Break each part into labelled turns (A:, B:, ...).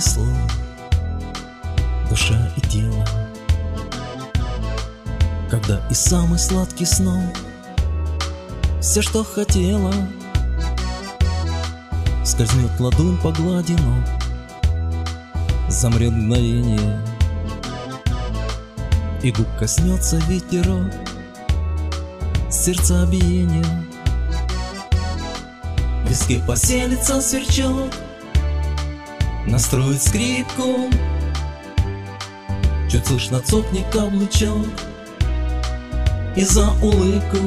A: унесло душа и тело, когда и самый сладкий снов все, что хотела, скользнет ладонь по глади ног, замрет мгновение, и губ коснется ветерок сердцебиения. В виске поселится сверчок, настроит скрипку, чуть слышно цокнет каблучок, и за улыбку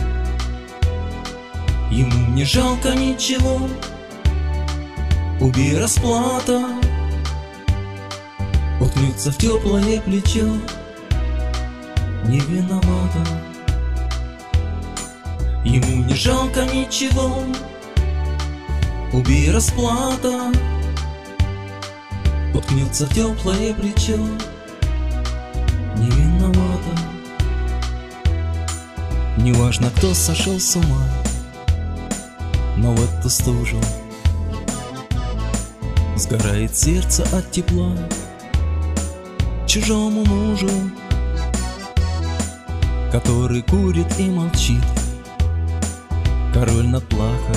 A: ему не жалко ничего. Убей, расплата, уткнется в теплое плечо, не виновата. Ему не жалко ничего. Убей, расплата, уткнется в теплое плечо, не виновата. Неважно, кто сошел с ума, но в эту стужу сгорает сердце от тепла. Чужому мужу, который курит и молчит, король над плахой,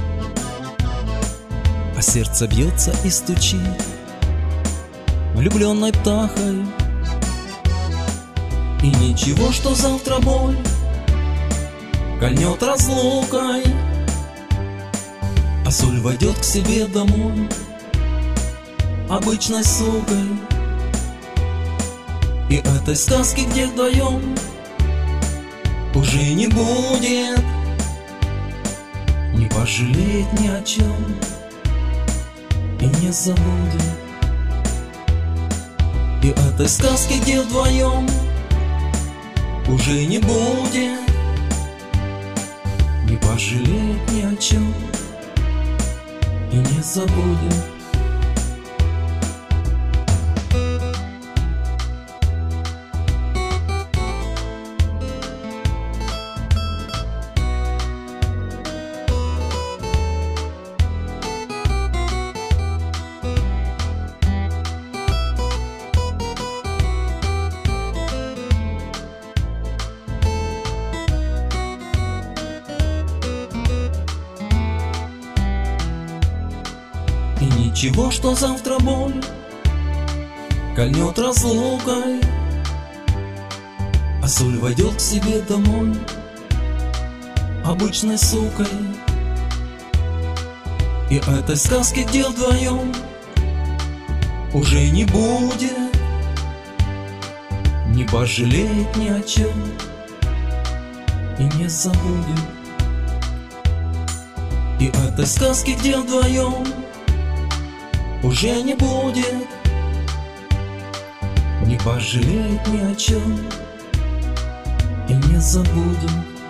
A: а сердце бьется и стучит влюбленной птахой. И ничего, что завтра боль кольнет разлукой, а соль войдет к себе домой обычной сукой. И этой сказки, где вдвоем, уже не будет, не пожалеет ни о чем и не забудет. И этой сказки, где вдвоем, уже не будет, не пожалеет ни о чем и не забудет. И ничего, что завтра боль кольнет разлукой, а соль войдет к себе домой обычной сукой. И этой сказки, где вдвоем, уже не будет, не пожалеет ни о чем и не забудет. И этой сказки, где вдвоем, уже не будет, не пожалеет ни о чем и не забудет.